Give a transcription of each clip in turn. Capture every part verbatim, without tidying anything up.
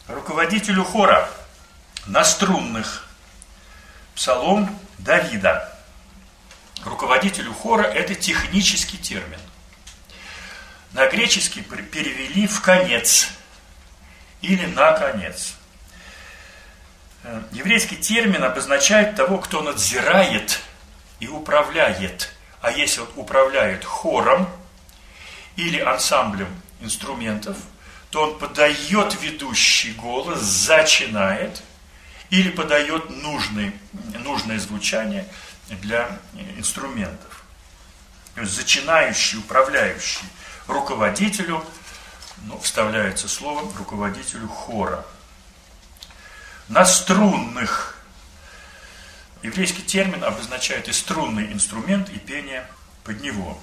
руководителю хора на струнных. Псалом Давида. Руководителю хора – это технический термин. На греческий перевели «в конец» или «на конец». Еврейский термин обозначает того, кто надзирает и управляет. А если он управляет хором или ансамблем инструментов, то он подает ведущий голос, зачинает или подает нужный, нужное звучание для инструментов. То есть зачинающий, управляющий руководителю, ну, вставляется слово руководителю хора. На струнных. Еврейский термин обозначает и струнный инструмент, и пение под него.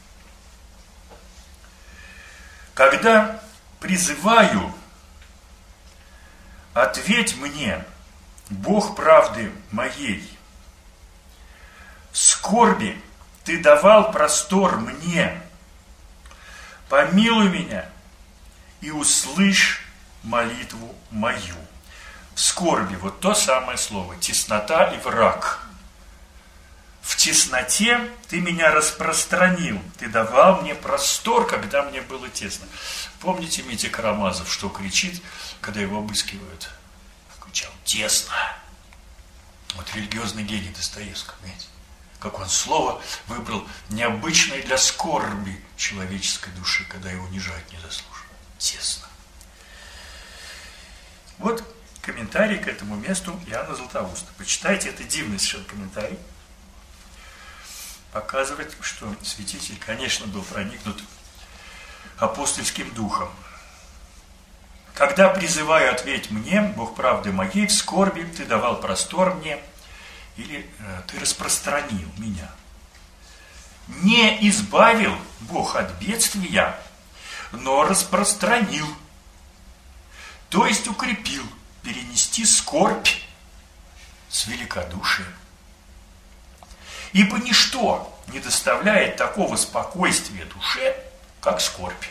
Когда призываю, ответь мне, Бог правды моей. В скорби ты давал простор мне. Помилуй меня и услышь молитву мою. В скорби, вот то самое слово, теснота и враг. В тесноте ты меня распространил, ты давал мне простор, когда мне было тесно. Помните Митя Карамазов, что кричит, когда его обыскивают? Кричал: тесно. Вот религиозный гений Достоевского, понимаете? Как он слово выбрал необычное для скорби человеческой души, когда его унижают незаслуженно. Тесно. Вот комментарий к этому месту Иоанна Златоуста. Почитайте, это дивный совершенно комментарий. Показывает, что святитель, конечно, был проникнут апостольским духом. Когда призываю, ответь мне, Бог правды моей, в скорби ты давал простор мне, или э, ты распространил меня. Не избавил Бог от бедствия, но распространил, то есть укрепил, перенести скорбь с великодушием. Ибо ничто не доставляет такого спокойствия душе, как скорбь,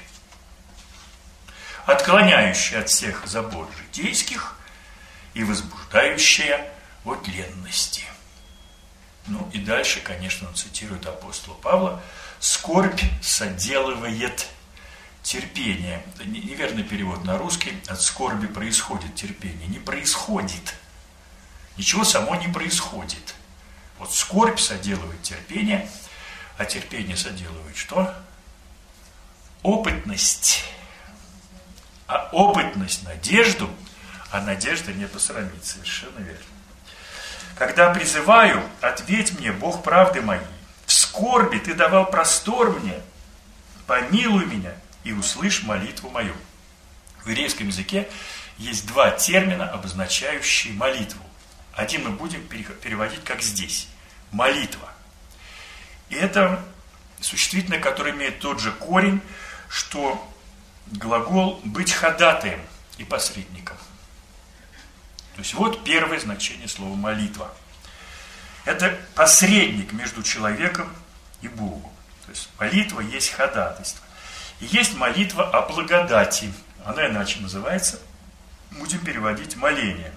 отклоняющая от всех забот житейских и возбуждающая от ленности. Ну и дальше, конечно, он цитирует апостола Павла: скорбь соделывает терпение. Это неверный перевод на русский. От скорби происходит терпение. Не происходит. Ничего само не происходит. Вот скорбь соделывает терпение, а терпение соделывает что? Опытность. А опытность надежду, а надежда не посрамит. Совершенно верно. Когда призываю, ответь мне, Бог правды моей. В скорби ты давал простор мне. Помилуй меня и услышь молитву мою. В еврейском языке есть два термина, обозначающие молитву. Один мы будем переводить как здесь. Молитва. И это существительное, которое имеет тот же корень, что глагол «быть ходатаем» и посредником. То есть вот первое значение слова молитва. Это посредник между человеком и Богом. То есть молитва есть ходатайство. И есть молитва о благодати. Она иначе называется, будем переводить, моление.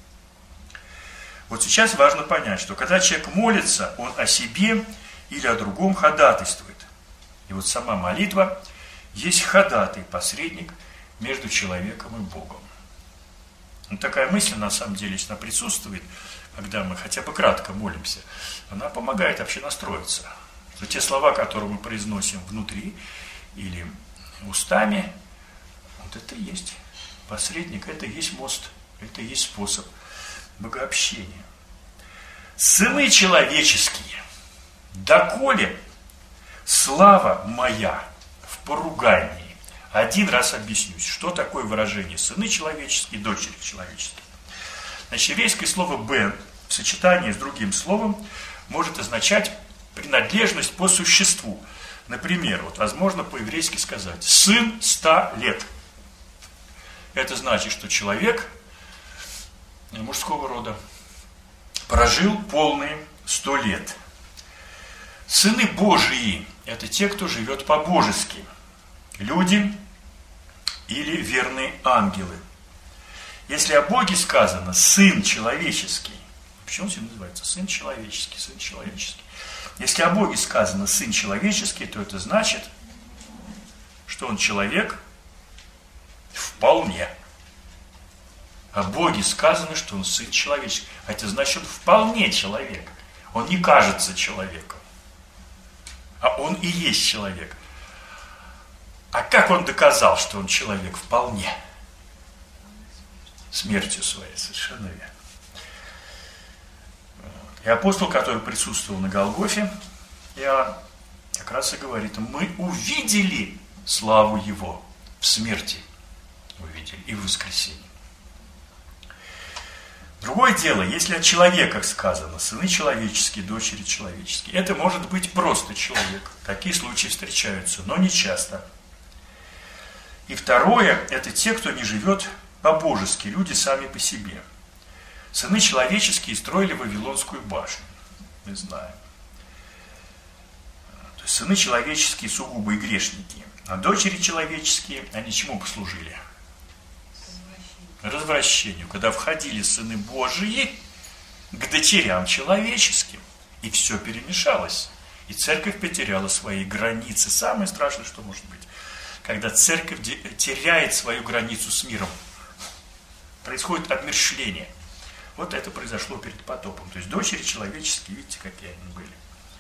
Вот сейчас важно понять, что когда человек молится, он о себе или о другом ходатайствует. И вот сама молитва есть ходатай, посредник между человеком и Богом. Ну, такая мысль, на самом деле, если она присутствует, когда мы хотя бы кратко молимся, она помогает вообще настроиться. Что те слова, которые мы произносим внутри или устами, вот это и есть посредник, это и есть мост, это и есть способ богообщения. Сыны человеческие, доколе слава моя в поругании. Один раз объяснюсь, что такое выражение сыны человеческие, дочери человеческие. Значит, еврейское слово «бен» в сочетании с другим словом может означать принадлежность по существу. Например, вот возможно по-еврейски сказать «сын ста лет». Это значит, что человек мужского рода прожил полные сто лет. Сыны Божии – это те, кто живет по-божески. Люди или верные ангелы. Если о Боге сказано «сын человеческий», почему он сегодня называется сын человеческий, сын человеческий? Если о Боге сказано сын человеческий, то это значит, что он человек вполне. О Боге сказано, что он сын человеческий. А это значит, он вполне человек. Он не кажется человеком, а он и есть человек. А как он доказал, что он человек вполне? Смертью своей, совершенно верно. И апостол, который присутствовал на Голгофе, Иоанн, как раз и говорит: мы увидели славу его в смерти, увидели и в воскресении. Другое дело, если о человеках сказано сыны человеческие, дочери человеческие, это может быть просто человек. Такие случаи встречаются, но не часто. И второе, это те, кто не живет по-божески, люди сами по себе. Сыны человеческие строили Вавилонскую башню, мы знаем. То есть сыны человеческие сугубо и грешники, а дочери человеческие, они чему послужили? Развращению. Когда входили сыны Божии к дочерям человеческим, и все перемешалось, и церковь потеряла свои границы. Самое страшное, что может быть, когда церковь теряет свою границу с миром, происходит обмерщвление. Вот это произошло перед потопом. То есть дочери человеческие, видите, какие они были.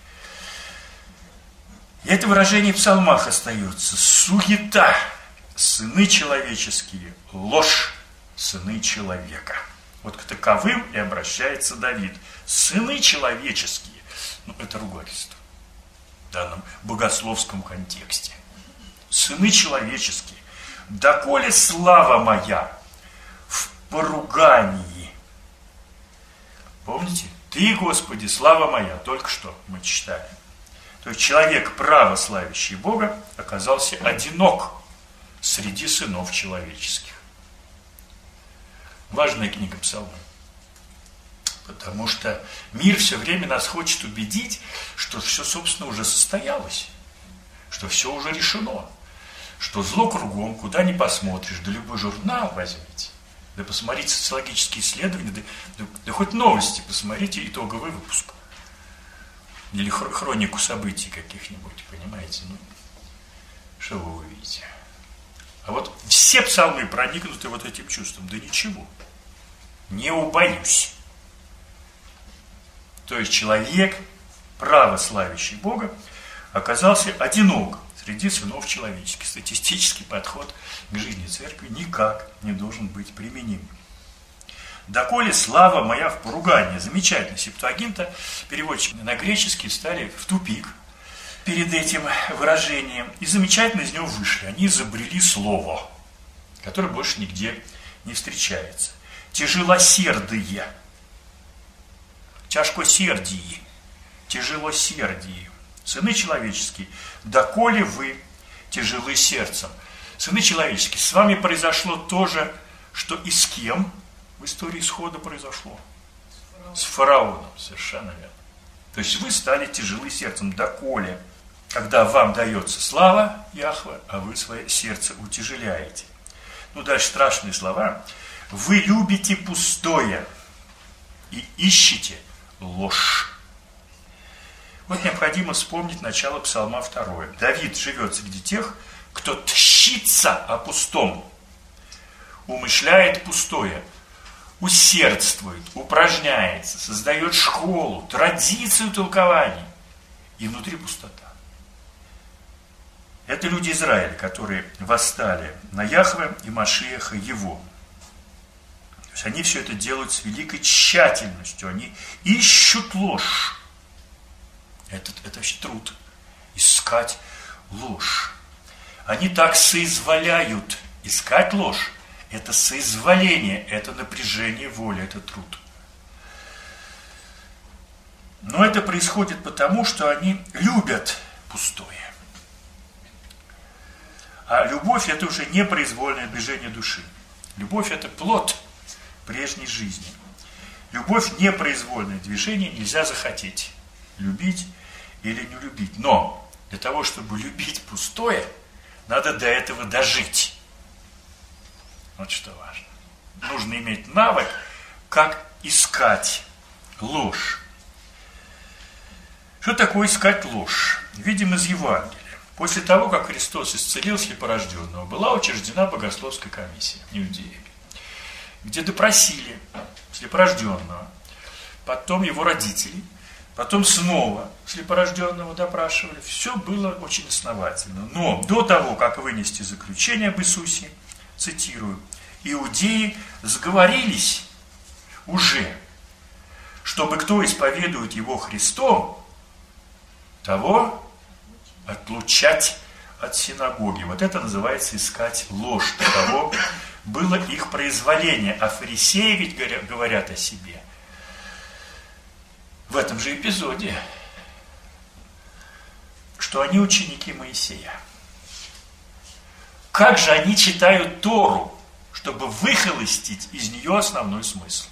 И это выражение в псалмах остается. Суета, сыны человеческие, ложь, сыны человека. Вот к таковым и обращается Давид. Сыны человеческие. Ну, это ругательство в данном богословском контексте. Сыны человеческие. Доколе слава моя в поругании. Помните? Ты, Господи, слава моя. Только что мы читали. То есть человек, право славящий Бога, оказался одинок среди сынов человеческих. Важная книга Псалмы. Потому что мир все время нас хочет убедить, что все, собственно, уже состоялось. Что все уже решено. Что зло кругом, куда ни посмотришь, да любой журнал возьмите. Да посмотрите социологические исследования, да, да, да хоть новости посмотрите, итоговый выпуск. Или хронику событий каких-нибудь, понимаете? Ну, что вы увидите? А вот все псалмы проникнуты вот этим чувством. Да ничего. Не убоюсь. То есть человек, право славящий Бога, оказался одинок среди сынов человеческих. Статистический подход к жизни церкви никак не должен быть применим. Доколе слава моя в поругании. Замечательно. Септуагинта, переводчики на греческий, встали в тупик перед этим выражением. И замечательно из него вышли. Они изобрели слово, которое больше нигде не встречается. Тяжелосердые. Тяжкосердие. Тяжелосердие. Сыны человеческие, доколе вы тяжелы сердцем. Сыны человеческие, с вами произошло то же, что и с кем в истории исхода произошло? С фараоном, совершенно верно. То есть вы стали тяжелы сердцем, доколе, когда вам дается слава Яхве, а вы свое сердце утяжеляете. Ну, дальше страшные слова. Вы любите пустое и ищете ложь. Вот необходимо вспомнить начало Псалма второе. Давид живет среди тех, кто тщится о пустом, умышляет пустое, усердствует, упражняется, создает школу, традицию толкований, и внутри пустота. Это люди Израиля, которые восстали на Яхве и Машиаха его. То есть они все это делают с великой тщательностью, они ищут ложь. Это, это вообще труд. Искать ложь. Они так соизволяют. Искать ложь. Это соизволение, это напряжение воли, это труд. Но это происходит потому, что они любят пустое. А любовь – это уже не произвольное движение души. Любовь – это плод прежней жизни. Любовь – непроизвольное движение, нельзя захотеть любить или не любить. Но для того, чтобы любить пустое, надо до этого дожить. Вот что важно. нужно иметь навык, как искать ложь. Что такое искать ложь? Видим из Евангелия. После того, как Христос исцелил слепорожденного, была учреждена богословская комиссия иудеями, где допросили слепорожденного, потом его родителей, потом снова слепорожденного допрашивали. Все было очень основательно. Но до того, как вынести заключение об Иисусе, цитирую, иудеи сговорились уже, чтобы кто исповедует его Христом, того отлучать от синагоги. Вот это называется искать ложь. Таково было их произволение. А фарисеи ведь говорят о себе в этом же эпизоде, что они ученики Моисея. Как же они читают Тору, чтобы выхолостить из нее основной смысл?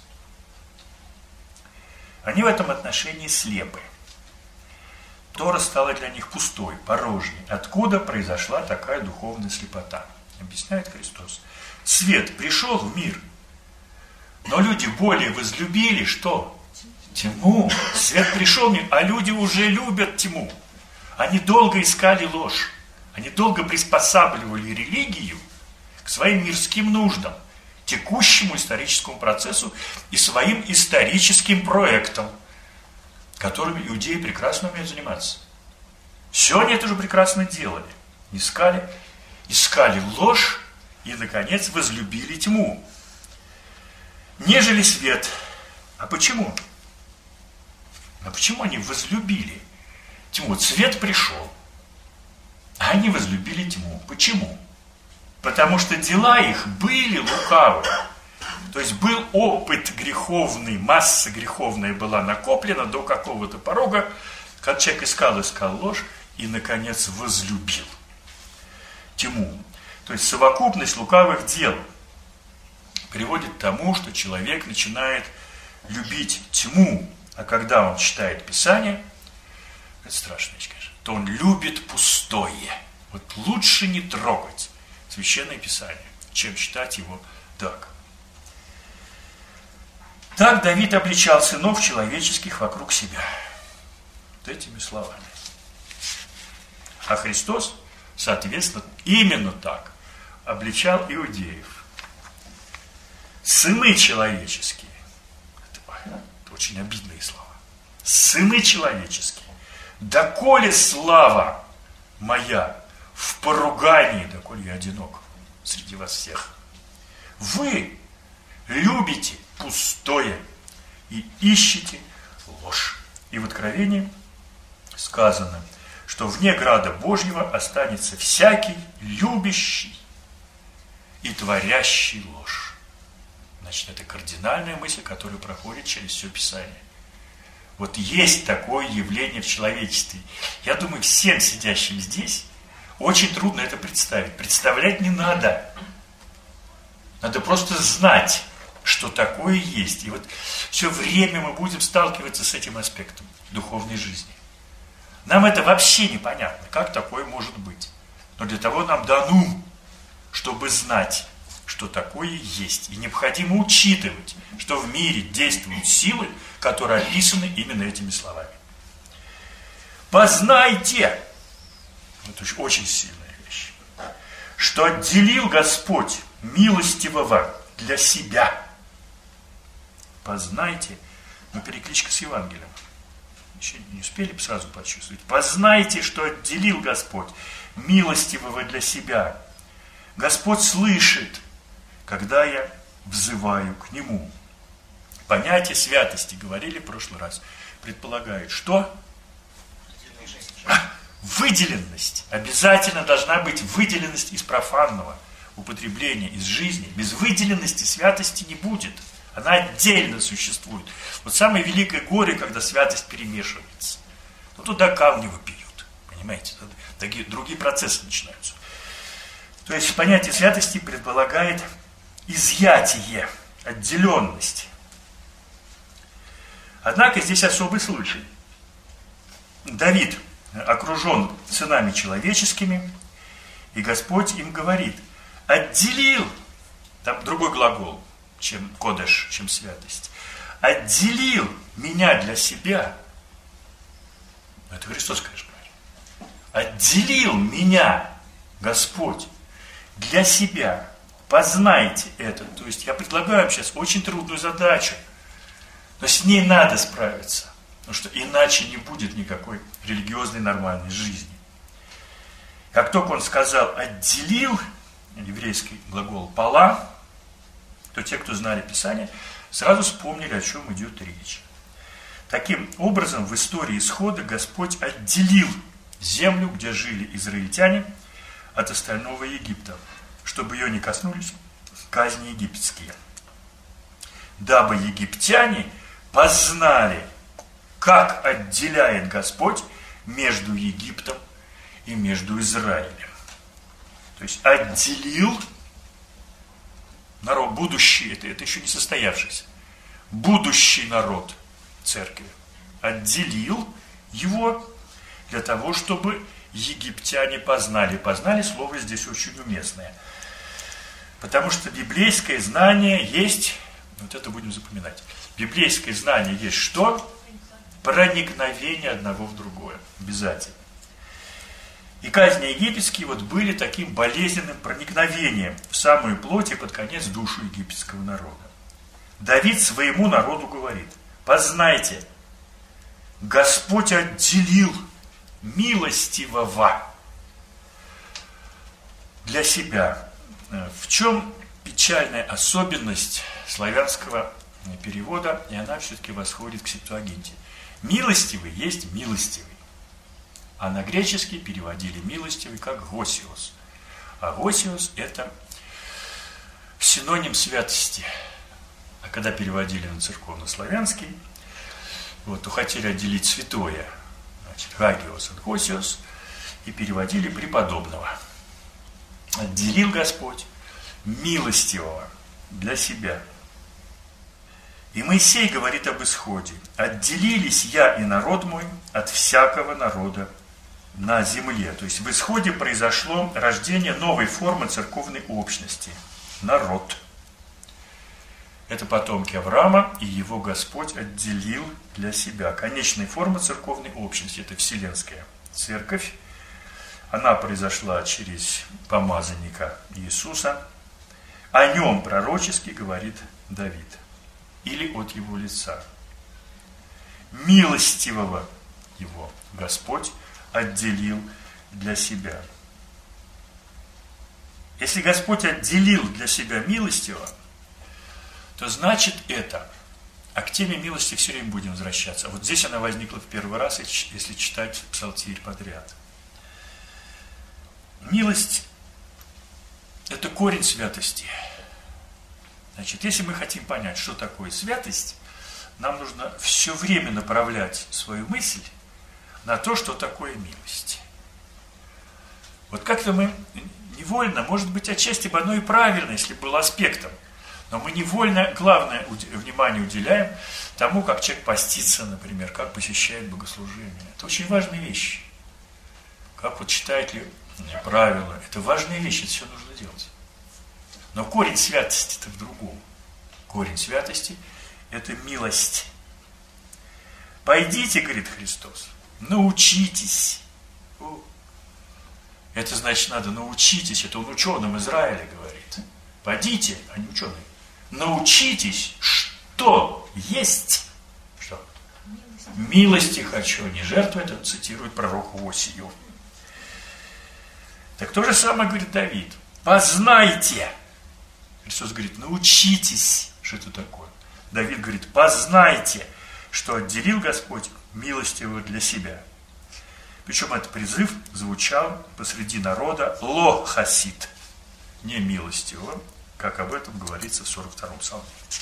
Они в этом отношении слепы. Тора стала для них пустой, порожней. Откуда произошла такая духовная слепота? Объясняет Христос. Свет пришел в мир, но люди более возлюбили что? Тьму. Свет пришел в мир, а люди уже любят тьму. Они долго искали ложь. Они долго приспосабливали религию к своим мирским нуждам, текущему историческому процессу и своим историческим проектам, которыми иудеи прекрасно умеют заниматься. Все они это же прекрасно делали. Искали, искали ложь и, наконец, возлюбили тьму, нежели свет. А почему? А почему они возлюбили тьму? Свет пришел, а они возлюбили тьму. Почему? Потому что дела их были лукавы. То есть был опыт греховный, масса греховная была накоплена до какого-то порога, когда человек искал, искал ложь и, наконец, возлюбил тьму. То есть совокупность лукавых дел приводит к тому, что человек начинает любить тьму, а когда он читает Писание, это страшная вещь, конечно, то он любит пустое. Вот лучше не трогать Священное Писание, чем читать его так. Так Давид обличал сынов человеческих вокруг себя. Вот этими словами. А Христос, соответственно, именно так обличал иудеев. Сыны человеческие. Это, это очень обидные слова. Сыны человеческие. Доколе слава моя в поругании, доколе я одинок среди вас всех. Вы любите пустое и ищете ложь. И в Откровении сказано, что вне града Божьего останется всякий любящий и творящий ложь. Значит, это кардинальная мысль, которая проходит через все Писание. Вот есть такое явление в человечестве. Я думаю, всем сидящим здесь очень трудно это представить. Представлять не надо. Надо просто знать, что такое есть. И вот все время мы будем сталкиваться с этим аспектом духовной жизни. Нам это вообще непонятно, как такое может быть. Но для того нам дано, чтобы знать, что такое есть. И необходимо учитывать, что в мире действуют силы, которые описаны именно этими словами. Познайте, это очень сильная вещь, что отделил Господь милостивого для себя. Познайте, но перекличка с Евангелием. Еще не успели бы сразу почувствовать. Познайте, что отделил Господь милостивого для себя. Господь слышит, когда я взываю к Нему. Понятие святости, говорили в прошлый раз, предполагает, что? Выделенность. Обязательно должна быть выделенность из профанного употребления, из жизни. Без выделенности святости не будет. Она отдельно существует. Вот самое великое горе, когда святость перемешивается. Ну, туда камни вопиют. Понимаете? Такие другие процессы начинаются. То есть понятие святости предполагает изъятие, отделенность. Однако здесь особый случай. Давид окружен сынами человеческими, и Господь им говорит: отделил, там другой глагол, чем кодеш, чем святость. Отделил меня для себя. Это Христос, конечно, говорит. Отделил меня, Господь, для себя. Познайте это. То есть я предлагаю вам сейчас очень трудную задачу. Но с ней надо справиться. Потому что иначе не будет никакой религиозной нормальной жизни. Как только он сказал «отделил», еврейский глагол «пала», то те, кто знали Писание, сразу вспомнили, о чем идет речь. Таким образом, в истории исхода Господь отделил землю, где жили израильтяне, от остального Египта, чтобы ее не коснулись казни египетские. Дабы египтяне познали, как отделяет Господь между Египтом и между Израилем. То есть отделил народ, будущий, это, это еще не состоявшийся, будущий народ церкви, отделил его для того, чтобы египтяне познали. Познали слово здесь очень уместное. Потому что библейское знание есть, вот это будем запоминать, библейское знание есть что? Проникновение одного в другое. Обязательно. И казни египетские вот были таким болезненным проникновением в самую плоть и под конец душу египетского народа. Давид своему народу говорит: познайте, Господь отделил милостивого для себя. В чем печальная особенность славянского перевода, и она все-таки восходит к Септуагинте. Милостивый есть милостивый. А на греческий переводили милостивый как госиос. А госиос это синоним святости. А когда переводили на церковно-славянский, вот, то хотели отделить святое, значит, гагиос от госиос, и переводили преподобного. Отделил Господь милостивого для себя. И Моисей говорит об исходе: отделились я и народ мой от всякого народа на земле. То есть в исходе произошло рождение новой формы церковной общности. Народ. Это потомки Авраама, и его Господь отделил для себя. Конечная форма церковной общности – это Вселенская Церковь. Она произошла через помазанника Иисуса. О нем пророчески говорит Давид. Или от его лица. Милостивого его Господь отделил для себя. Если Господь отделил для себя милостивого, то значит это, а к теме милости все время будем возвращаться. Вот здесь она возникла в первый раз, если читать псалтирь подряд. Милость – это корень святости. Значит, если мы хотим понять, что такое святость, нам нужно все время направлять свою мысль на то, что такое милость. Вот как-то мы невольно, может быть, отчасти бы оно и правильно, если было аспектом, но мы невольно главное внимание уделяем тому, как человек постится, например, как посещает богослужение. Это очень важные вещи. Как вот читает ли правила. Это важные вещи, это все нужно делать. Но корень святости-то в другом. Корень святости – это милость. Пойдите, говорит Христос, научитесь. Это значит, надо научитесь. Это он ученым Израиля говорит. Пойдите, а не ученые. Научитесь, что есть. Что? Милости, Милости хочу, а не жертву. Это цитирует пророка Осию. Так то же самое говорит Давид. Познайте. Христос говорит, научитесь, что это такое. Давид говорит, познайте, что отделил Господь милостивого для себя. Причем этот призыв звучал посреди народа ло хасид, не милостивого, как об этом говорится в сорок втором псалме.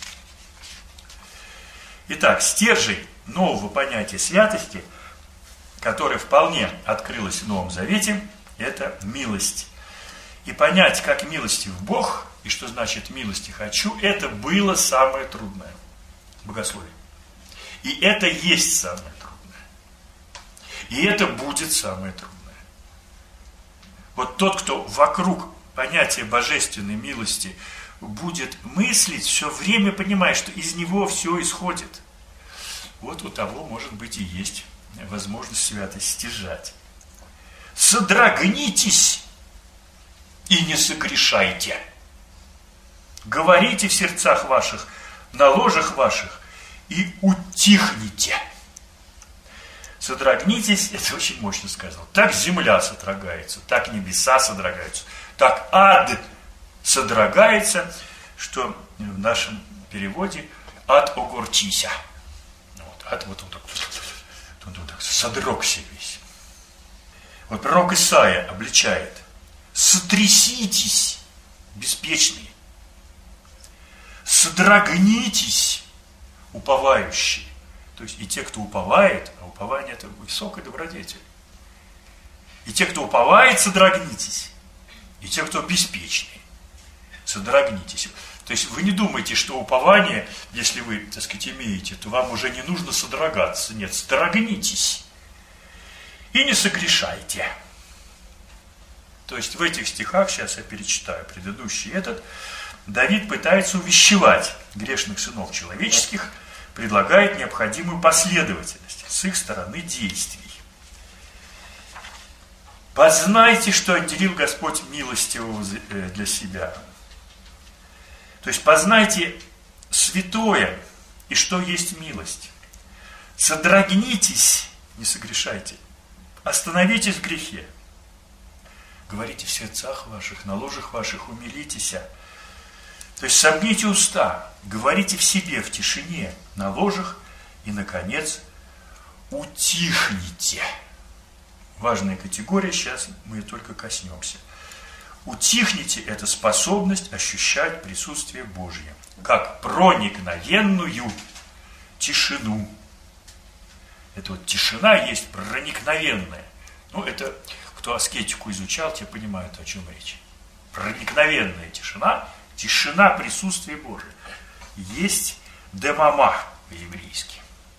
Итак, стержень нового понятия святости, которое вполне открылось в Новом Завете, это милость. И понять, как милостив Бог, и что значит милости хочу, это было самое трудное в богословии. И это есть самое трудное. И это будет самое трудное. Вот тот, кто вокруг понятия божественной милости будет мыслить, все время понимая, что из него все исходит, вот у того, может быть, и есть возможность святость стяжать. Содрогнитесь и не согрешайте. Говорите в сердцах ваших, на ложах ваших, и утихните. Содрогнитесь, это очень мощно сказано. Так земля содрогается, так небеса содрогаются, так ад содрогается, что в нашем переводе ад огорчися. Вот, ад вот он так, он вот так содрогся весь. Вот пророк Исаия обличает: сотряситесь, беспечные, содрогнитесь, уповающие. То есть и те, кто уповает, а упование это высокая добродетель. И те, кто уповает, содрогнитесь. И те, кто беспечные, содрогнитесь. То есть вы не думайте, что упование, если вы, так сказать, имеете, то вам уже не нужно содрогаться. Нет, содрогнитесь. И не согрешайте. То есть в этих стихах, сейчас я перечитаю предыдущий этот, Давид пытается увещевать грешных сынов человеческих, предлагает необходимую последовательность с их стороны действий. Познайте, что отделил Господь милостивого для себя. То есть познайте святое и что есть милость. Содрогнитесь, не согрешайте. Остановитесь в грехе. Говорите в сердцах ваших, на ложах ваших умилитесь. То есть сомните уста, говорите в себе, в тишине, на ложах и, наконец, утихните. Важная категория, сейчас мы только коснемся. Утихните – это способность ощущать присутствие Божье, как проникновенную тишину. Это вот тишина есть проникновенная. Ну, это кто аскетику изучал, те понимают, о чем речь. Проникновенная тишина, тишина присутствия Божия. Есть демама по-еврейски.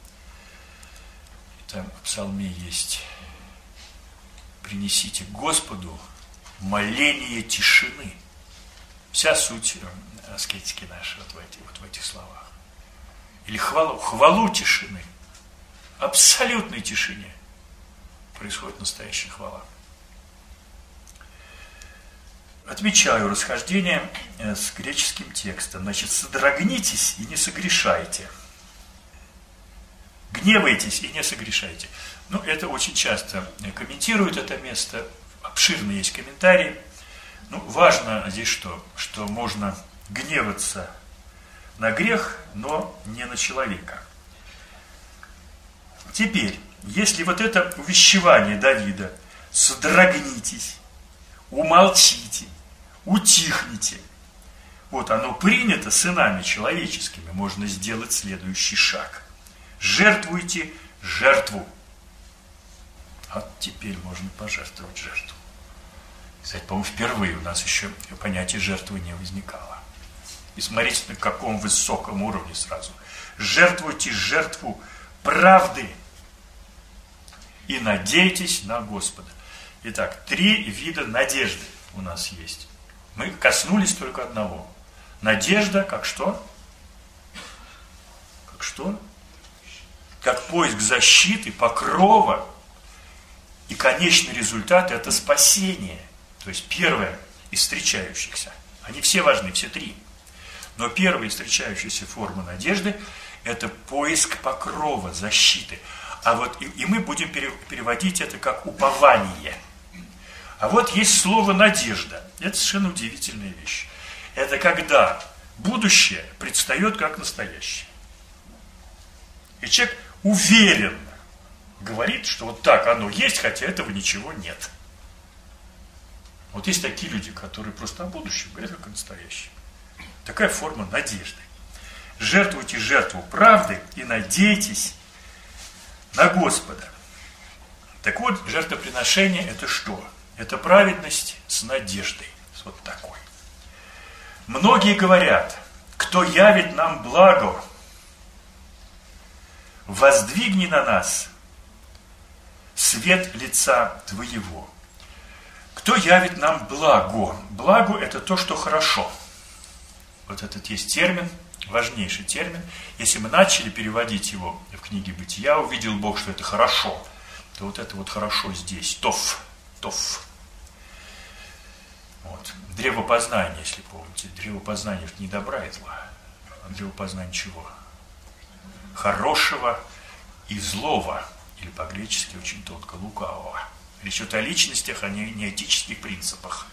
Там в псалме есть: принесите Господу моление тишины. Вся суть аскетики нашей вот в, эти, вот в этих словах. Или хвалу, хвалу тишины. Абсолютной тишине происходит настоящая хвала. Отмечаю расхождение с греческим текстом. Значит, содрогнитесь и не согрешайте. Гневайтесь и не согрешайте. Ну, это очень часто комментируют это место. Обширный есть комментарий. Ну, важно здесь что? Что можно гневаться на грех, но не на человека. Теперь, если вот это увещевание Давида: содрогнитесь, умолчите, утихните, вот оно принято сынами человеческими, можно сделать следующий шаг. Жертвуйте жертву. А теперь можно пожертвовать жертву. Кстати, по-моему, впервые у нас еще понятие жертвы не возникало. И смотрите, на каком высоком уровне сразу. Жертвуйте жертву правды и надейтесь на Господа. Итак, три вида надежды у нас есть. Мы коснулись только одного. Надежда как что? Как что? Как поиск защиты, покрова. И конечный результат – это спасение. То есть первое из встречающихся. Они все важны, все три. Но первая из встречающихся форма надежды – это поиск покрова, защиты. А вот и, и мы будем переводить это как упование. А вот есть слово «надежда». Это совершенно удивительная вещь. Это когда будущее предстает как настоящее. И человек уверенно говорит, что вот так оно есть, хотя этого ничего нет. Вот есть такие люди, которые просто о будущем говорят как о настоящем. Такая форма надежды. Жертвуйте жертву правды и надейтесь на Господа. Так вот, жертвоприношение – это что? Это праведность с надеждой. С вот такой. Многие говорят: кто явит нам благо, воздвигни на нас свет лица Твоего. Кто явит нам благо? Благо – это то, что хорошо. Вот этот есть термин, важнейший термин. Если мы начали переводить его в книге Бытия, увидел Бог, что это хорошо, то вот это вот хорошо здесь, тов, тов. Вот. Древо познания, если помните, древо познания не добра и зла, а древо познания чего? Хорошего и злого, или по-гречески очень тонко, лукавого. Речь идет о личностях, а не, не этических принципах.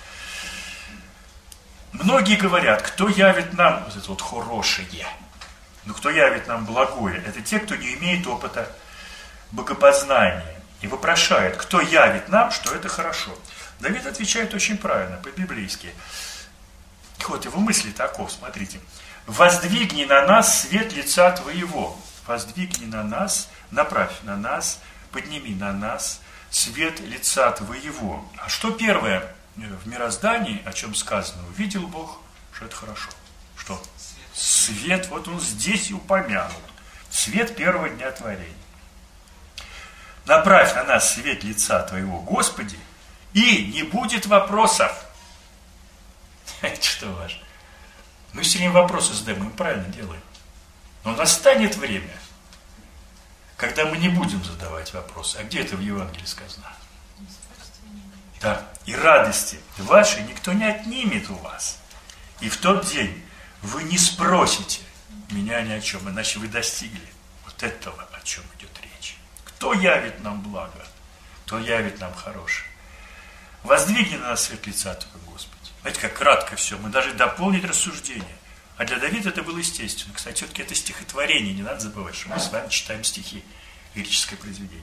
Многие говорят, кто явит нам вот это вот хорошее, ну кто явит нам благое, это те, кто не имеет опыта богопознания и вопрошает, кто явит нам, что это хорошо. Давид отвечает очень правильно, по-библейски. Вот его мысли таков, смотрите. «Воздвигни на нас свет лица Твоего». Воздвигни на нас, направь на нас, подними на нас свет лица Твоего. А что первое в мироздании, о чем сказано? Увидел Бог, что это хорошо. Что? Свет. Свет, вот он здесь и упомянут. Свет первого дня творения. Направь на нас свет лица Твоего, Господи, и не будет вопросов. Это что важно? Мы все время вопросы задаем, мы правильно делаем. Но настанет время, когда мы не будем задавать вопросы. А где это в Евангелии сказано? Да. И радости вашей никто не отнимет у вас. И в тот день вы не спросите меня ни о чем, иначе вы достигли вот этого, о чем идет речь. Кто явит нам благо, кто явит нам хорошее. Воздвигни на нас свет лица Твоего, Господи. Знаете, как кратко все. Мы даже дополнить рассуждение. А для Давида это было естественно. Кстати, все-таки это стихотворение. Не надо забывать, что мы с вами читаем стихи. Лирическое произведение.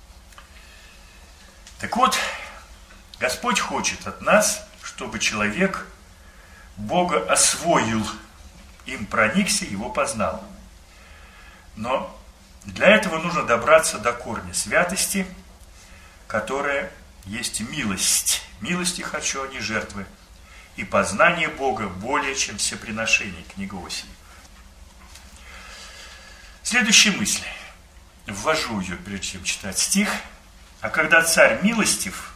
Так вот, Господь хочет от нас, чтобы человек Бога освоил, им проникся, его познал. Но для этого нужно добраться до корня святости, которая есть милость. Милости хочу, а не жертвы. И познание Бога более, чем все приношения. Книга Осии. Следующая мысль. Ввожу ее, прежде чем читать стих. А когда царь милостив,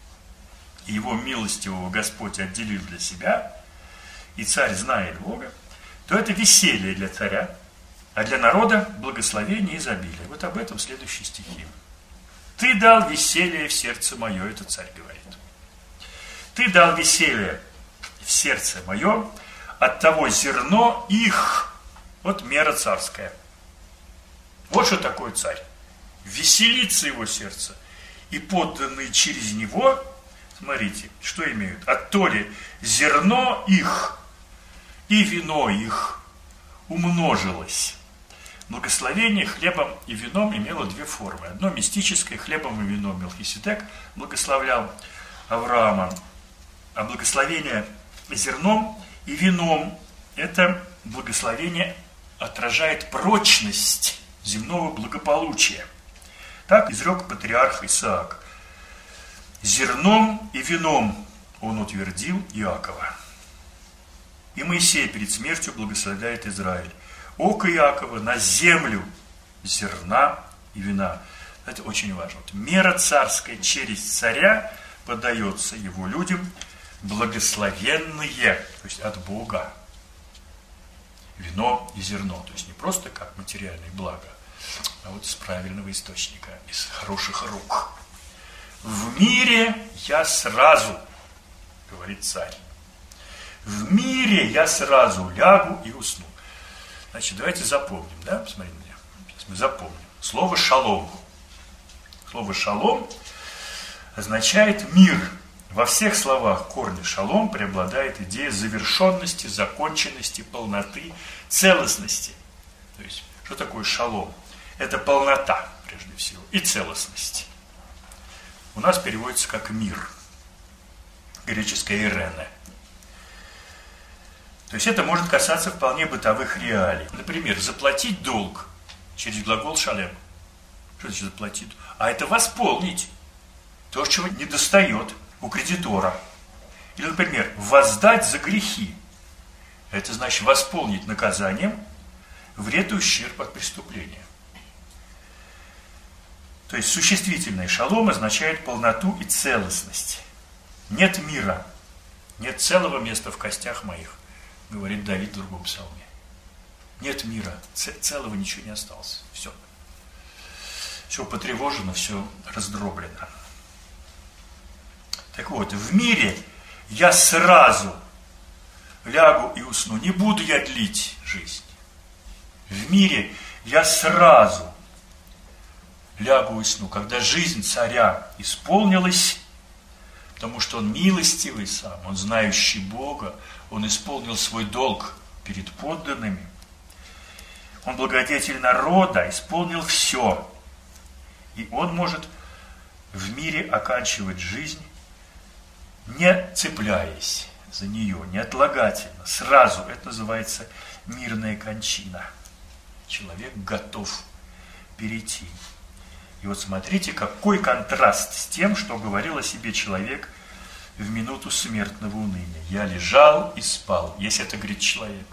и его милостивого Господь отделил для себя, и царь знает Бога, то это веселье для царя, а для народа благословение и изобилие. Вот об этом следующие стихи. Ты дал веселье в сердце мое, это царь говорит. Ты дал веселье в сердце мое, от того зерно их, вот мера царская. Вот что такое царь. Веселится его сердце. И подданные через него, смотрите, что имеют? От то ли зерно их и вино их умножилось. Благословение хлебом и вином имело две формы. Одно мистическое, хлебом и вином Мелхиседек благословлял Авраама. А благословение зерном и вином, это благословение отражает прочность земного благополучия. Так изрек патриарх Исаак. Зерном и вином он утвердил Иакова. И Моисей перед смертью благословляет Израиль. Око Иакова на землю зерна и вина. Это очень важно. Вот мера царская через царя подается его людям благословенные, то есть от Бога. Вино и зерно. То есть не просто как материальное благо, а вот из правильного источника, из хороших рук. В мире я сразу, говорит царь, в мире я сразу лягу и усну. Значит, давайте запомним, да, посмотрите на меня. Сейчас мы запомним. Слово шалом. Слово шалом означает мир. Во всех словах корня шалом преобладает идея завершенности, законченности, полноты, целостности. То есть, что такое шалом? Это полнота, прежде всего, и целостность. У нас переводится как мир. Греческое «ирене». То есть это может касаться вполне бытовых реалий. Например, заплатить долг через глагол шалем. Что значит заплатить? А это восполнить то, чего не достает у кредитора. Или, например, воздать за грехи. Это значит восполнить наказанием вред и ущерб от преступления. То есть существительное шалом означает полноту и целостность. Нет мира, нет целого места в костях моих. говорит Давид в другом псалме. Нет мира, целого ничего не осталось. Все. Все потревожено, все раздроблено. Так вот, в мире я сразу лягу и усну. Не буду я длить жизнь. В мире я сразу лягу и усну. Когда жизнь царя исполнилась, потому что он милостивый сам, он знающий Бога, он исполнил свой долг перед подданными, он благодетель народа, исполнил все. И он может в мире оканчивать жизнь, не цепляясь за нее, неотлагательно, сразу. Это называется мирная кончина. Человек готов перейти. И вот смотрите, какой контраст с тем, что говорил о себе человек в минуту смертного уныния. Я лежал и спал, если это говорит человек.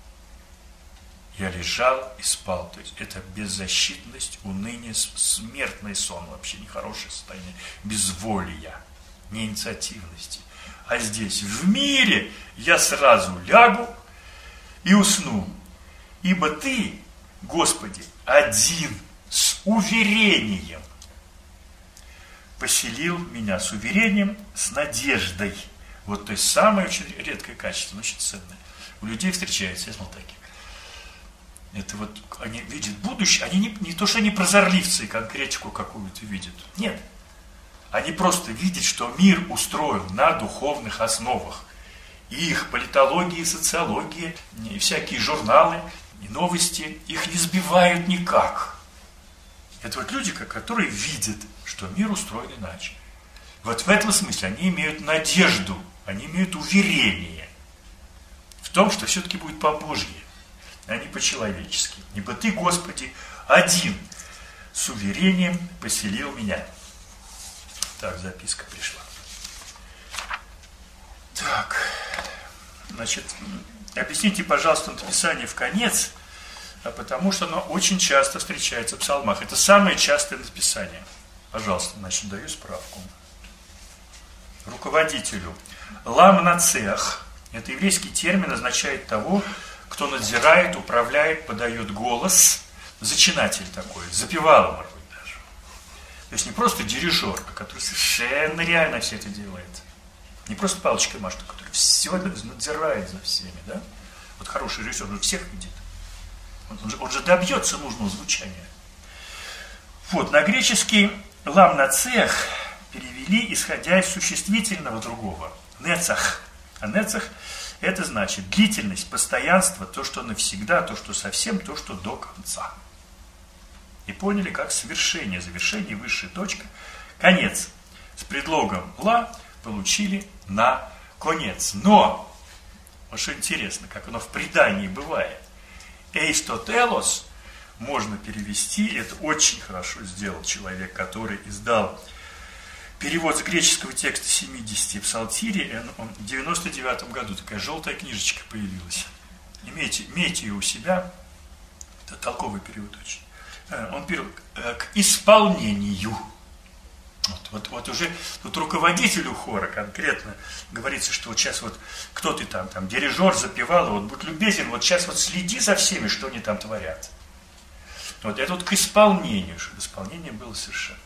Я лежал и спал. То есть это беззащитность, уныние, смертный сон, вообще нехорошее состояние, безволия, неинициативности. А здесь, в мире, я сразу лягу и усну. Ибо ты, Господи, один с уверением поселил меня, с уверением, с надеждой. Вот то есть самое очень редкое качество, очень ценное. У людей встречается, я смотрю, таких. Это вот, они видят будущее, они не, не то, что они прозорливцы и конкретику какую-то видят. Нет. Они просто видят, что мир устроен на духовных основах. И их политология, социология, и всякие журналы, и новости, их не сбивают никак. Это вот люди, которые видят, что мир устроен иначе. Вот в этом смысле они имеют надежду, они имеют уверение в том, что все-таки будет по-божьи, а не по-человечески. Ибо ты, Господи, один с уверением поселил меня. Так, записка пришла. Так, значит, объясните, пожалуйста, написание в конец, потому что оно очень часто встречается в псалмах. Это самое частое написание. Пожалуйста, значит, даю справку. Руководителю. Ламнацех. Это еврейский термин, означает того, кто надзирает, управляет, подает голос. Зачинатель такой, запевало, может быть, даже. То есть не просто дирижер, который совершенно реально все это делает. Не просто палочкой машет, а который все надзирает за всеми, да? Вот хороший режиссер, он всех видит. Он же, он же добьется нужного звучания. Вот, на греческий ламнацех перевели, исходя из существительного другого. Нецах. А нецах – это значит длительность, постоянство, то, что навсегда, то, что совсем, то, что до конца. И поняли, как свершение, завершение, высшая точка, конец. С предлогом «ла» получили на конец. Но, вот что интересно, как оно в предании бывает, «эйстотелос» можно перевести, это очень хорошо сделал человек, который издал перевод с греческого текста семидесяти псалтири, он в девяносто девятом году такая желтая книжечка появилась. Имейте, имейте ее у себя, это толковый перевод очень. Он перевел к исполнению. Вот, вот, вот уже тут руководителю хора конкретно говорится, что вот сейчас вот кто ты там, там дирижер запевал, вот будь любезен, вот сейчас вот следи за всеми, что они там творят. Вот это вот к исполнению, чтобы исполнение было совершенно.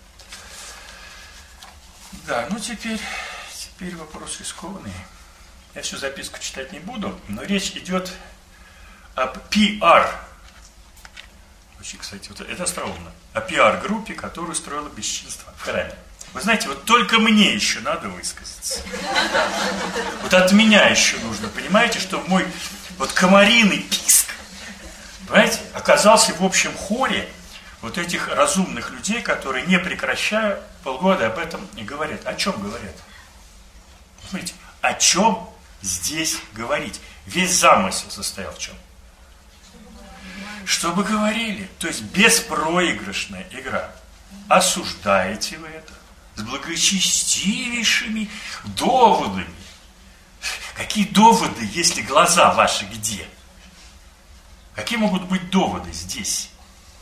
Да, ну теперь, теперь вопросы рискованные. Я всю записку читать не буду, но речь идет об пиар. Очень, кстати, вот это остроумно. О пиар-группе, которую строила бесчинство в храме. Вы знаете, вот только мне еще надо высказаться. Вот от меня еще нужно. Понимаете, что мой вот комариный писк, понимаете, оказался в общем хоре вот этих разумных людей, которые, не прекращая, полгода об этом не говорят. О чем говорят? Смотрите, о чем здесь говорить? Весь замысел состоял в чем? Чтобы говорили. То есть беспроигрышная игра. Осуждаете вы это с благочестивейшими доводами. Какие доводы, если глаза ваши где? Какие могут быть доводы здесь?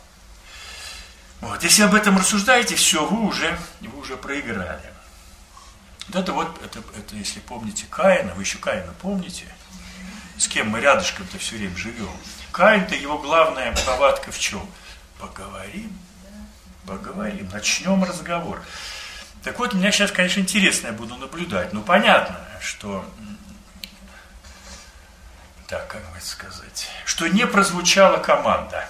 Вот, если об этом рассуждаете, все, вы уже, вы уже проиграли. Вот это вот, это, это, если помните Каина, вы еще Каина помните? с кем мы рядышком-то все время живем. Каин-то его главная повадка в чем? Поговорим, поговорим, начнем разговор. Так вот, у меня сейчас, конечно, интересно, я буду наблюдать. Ну, понятно, что, так, как бы сказать, что не прозвучала команда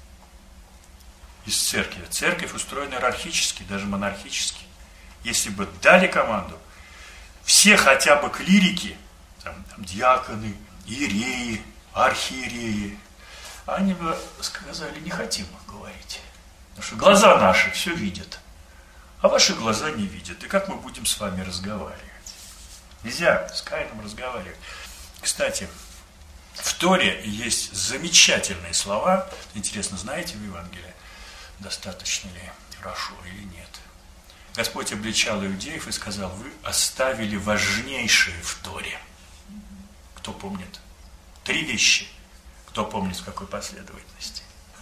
из церкви. Церковь устроена иерархически, даже монархически. Если бы дали команду, все хотя бы клирики, там, там, диаконы, иереи, архиереи, они бы сказали, не хотим говорить. Потому что глаза наши все видят, а ваши глаза не видят. И как мы будем с вами разговаривать? Нельзя с Каином разговаривать. Кстати, в Торе есть замечательные слова. Интересно, знаете в Евангелии, достаточно ли хорошо или нет? Господь обличал иудеев и сказал, вы оставили важнейшее в Торе. Кто помнит? Три вещи. Кто помнит, в какой последовательности?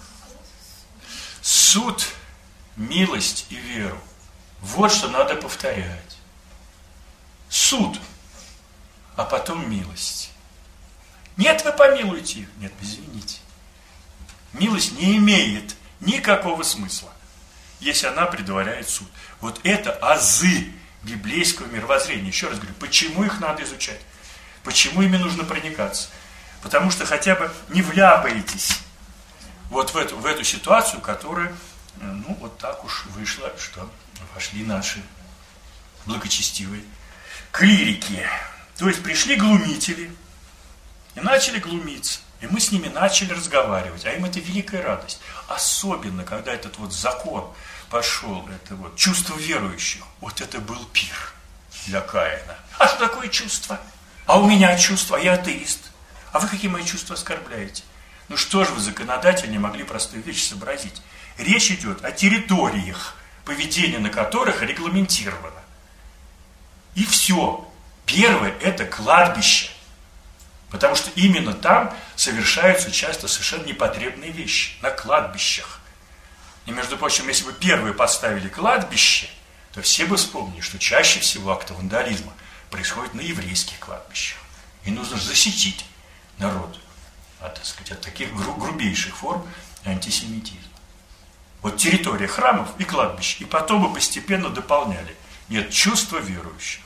Суд, милость и веру. Вот что надо повторять. Суд, а потом милость. Нет, вы помилуйте. Нет, извините. Милость не имеет никакого смысла, если она предваряет суд. Вот это азы библейского мировоззрения. Еще раз говорю, почему их надо изучать? Почему ими нужно проникаться? Потому что хотя бы не вляпаетесь вот в эту, в эту ситуацию, которая, ну, вот так уж вышла, что вошли наши благочестивые клирики. То есть пришли глумители и начали глумиться. И мы с ними начали разговаривать. А им это великая радость. Особенно, когда этот вот закон пошел, это вот чувство верующих. Вот это был пир для Каина. А что такое чувство? А у меня чувство, я атеист. А вы какие мои чувства оскорбляете? Ну что же вы, законодатель, не могли простую вещь сообразить? Речь идет о территориях, поведение на которых регламентировано. И все. Первое – это кладбище. Потому что именно там совершаются часто совершенно непотребные вещи. На кладбищах. И, между прочим, если бы первые поставили кладбище, то все бы вспомнили, что чаще всего акты вандализма происходят на еврейских кладбищах. И нужно засечить народ от, так сказать, от таких гру- грубейших форм антисемитизма. Вот территория храмов и кладбищ. И потом мы постепенно дополняли. Нет чувства верующих.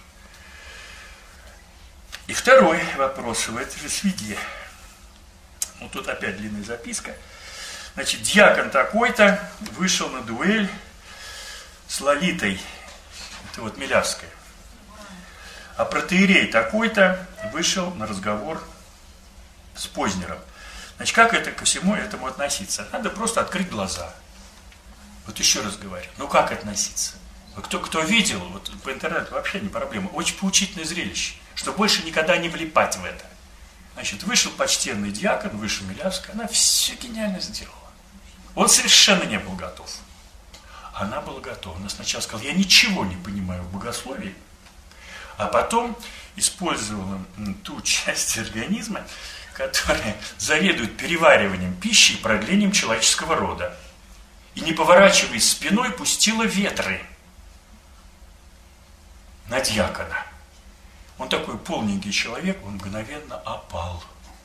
И второй вопрос в этой же сведе. Ну, тут опять длинная записка. Значит, диакон такой-то вышел на дуэль с Лолитой. Это вот Милявская. А протоиерей такой-то вышел на разговор с Познером. Значит, как это ко всему этому относиться? Надо просто открыть глаза. Вот еще раз говорю. Ну, как относиться? Кто, кто видел, вот по интернету вообще не проблема. Очень поучительное зрелище, что больше никогда не влипать в это. Значит, вышел почтенный диакон, вышел Милявская, она все гениально сделала. Он совершенно не был готов. Она была готова. Она сначала сказала, я ничего не понимаю в богословии, а потом использовала ту часть организма, которая заведует перевариванием пищи и продлением человеческого рода. И, не поворачиваясь спиной, пустила ветры на диакона. Он такой полненький человек, он мгновенно опал.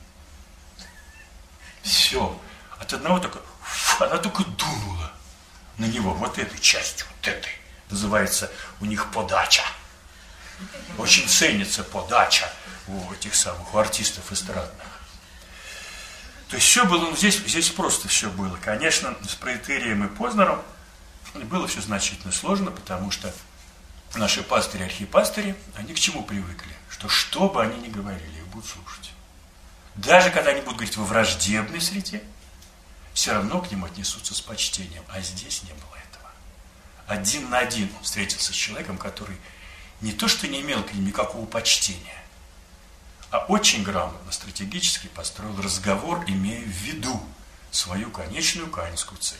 Все. От одного только, она только дунула на него, вот этой частью, вот этой. Называется у них подача. Очень ценится подача у этих самых, у артистов эстрадных. То есть все было, ну, здесь, здесь просто все было. Конечно, с протоиереем и Познером было все значительно сложно, потому что наши пастыри, архипастыри, они к чему привыкли? Что что бы они ни говорили, их будут слушать. Даже когда они будут говорить во враждебной среде, все равно к ним отнесутся с почтением. А здесь не было этого. Один на один он встретился с человеком, который не то что не имел к ним никакого почтения, а очень грамотно, стратегически построил разговор, имея в виду свою конечную каинскую цель.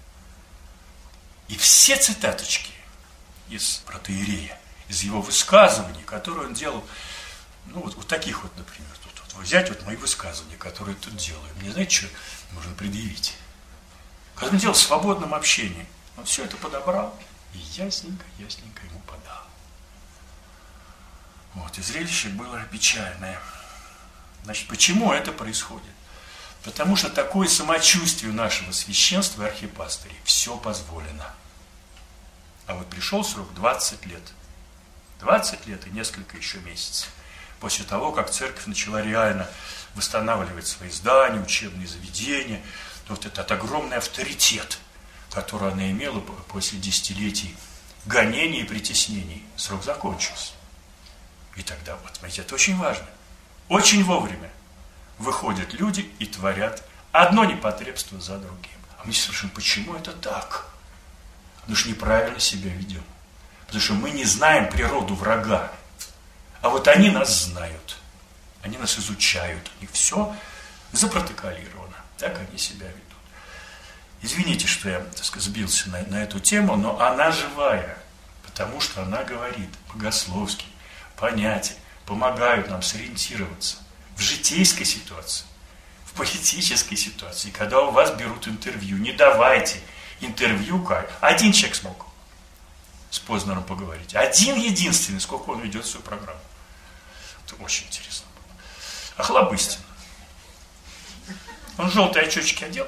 И все цитаточки из протоиерея, из его высказываний, которые он делал, ну вот, вот таких вот, например, тут, вот, взять вот мои высказывания, которые тут делаю. Мне знаете, что можно предъявить? Когда он делал в свободном общении, он все это подобрал и ясненько, ясненько ему подал. Вот, и зрелище было печальное. Значит, почему это происходит? Потому что такое самочувствие нашего священства и архипастырей. Все позволено. А вот пришел срок двадцать лет. двадцать лет и несколько еще месяцев. После того, как церковь начала реально восстанавливать свои здания, учебные заведения, то вот этот огромный авторитет, который она имела после десятилетий гонений и притеснений, срок закончился. И тогда, вот, смотрите, это очень важно. Очень вовремя выходят люди и творят одно непотребство за другим. А мы спрашиваем, почему это так? Потому что неправильно себя ведем. Потому что мы не знаем природу врага. А вот они нас знают. Они нас изучают. У них все запротоколировано. Так они себя ведут. Извините, что я, так сказать, сбился на, на эту тему, но она живая. Потому что она говорит богословски, понятия, помогают нам сориентироваться в житейской ситуации, в политической ситуации. Когда у вас берут интервью, не давайте интервью, как один человек смог с Познером поговорить. Один единственный, сколько он ведет свою программу. Это очень интересно было. Охлобыстин. Он желтые очечки одел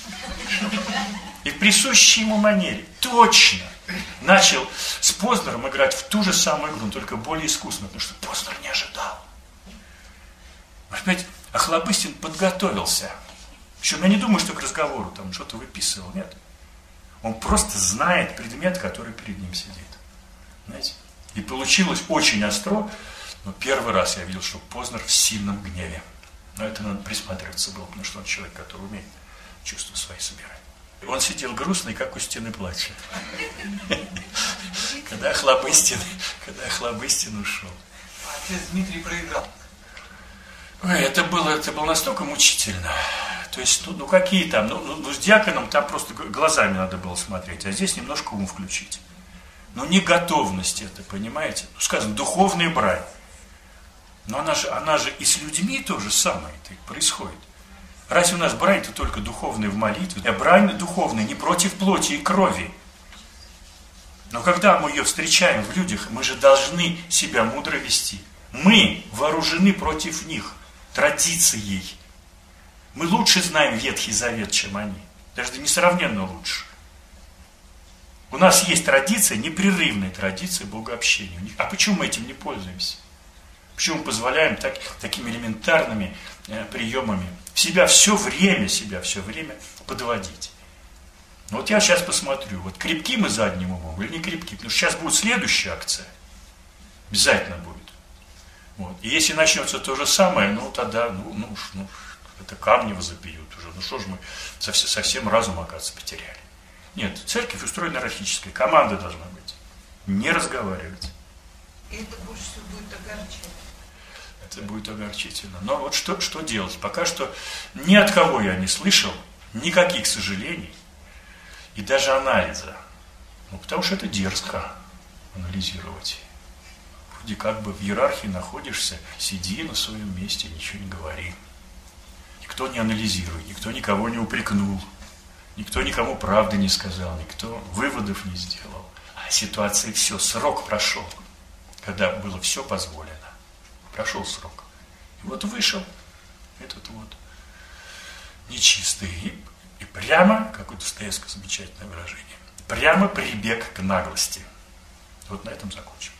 и в присущей ему манере точно начал с Познером играть в ту же самую игру, но только более искусно, потому что Познер не ожидал. Вы понимаете, Охлобыстин подготовился. Причем я не думаю, что к разговору там что-то выписывал, нет. Он просто знает предмет, который перед ним сидит. Знаете? И получилось очень остро, но первый раз я видел, что Познер в сильном гневе. Но это надо присматриваться было, потому что он человек, который умеет чувства свои собирать. Он сидел грустный, как у стены плача. Когда Охлобыстин, когда Охлобыстин ушел. Отец Дмитрий проиграл. Ой, это было, это было настолько мучительно. То есть, ну, ну какие там, ну, ну с диаконом там просто глазами надо было смотреть, а здесь немножко ум включить. Ну не готовность это, понимаете? Ну, сказано, духовная брань. Но она же, она же и с людьми то же самое это происходит. Разве у нас брань-то только духовная в молитве? А брань духовная не против плоти и крови. Но когда мы ее встречаем в людях, мы же должны себя мудро вести. Мы вооружены против них традицией. Мы лучше знаем Ветхий Завет, чем они. Даже несравненно лучше. У нас есть традиция, непрерывная традиция богообщения. А почему мы этим не пользуемся? Почему мы позволяем так, такими элементарными э, приемами себя все время, себя все время подводить? Ну, вот я сейчас посмотрю, вот крепки мы задним умом или не крепки? Потому что сейчас будет следующая акция. Обязательно будет. Вот. И если начнется то же самое, ну тогда, ну, ну, ну это камни возопьют уже. Ну что же мы совсем, совсем разум, оказывается, потеряли. Нет, церковь устроена иерархической, команда должна быть. Не разговаривать. И это больше всего будет огорчать. Это будет огорчительно. Но вот что, что делать? Пока что ни от кого я не слышал никаких сожалений и даже анализа. Ну, потому что это дерзко анализировать. Вроде как бы в иерархии находишься, сиди на своем месте, ничего не говори. Никто не анализирует, никто никого не упрекнул, никто никому правды не сказал, никто выводов не сделал. А ситуация все, срок прошел, когда было все позволено. Прошел срок. И вот вышел этот вот нечистый. И, и прямо, как у Достоевского замечательное выражение, прямо прибег к наглости. Вот на этом закончим.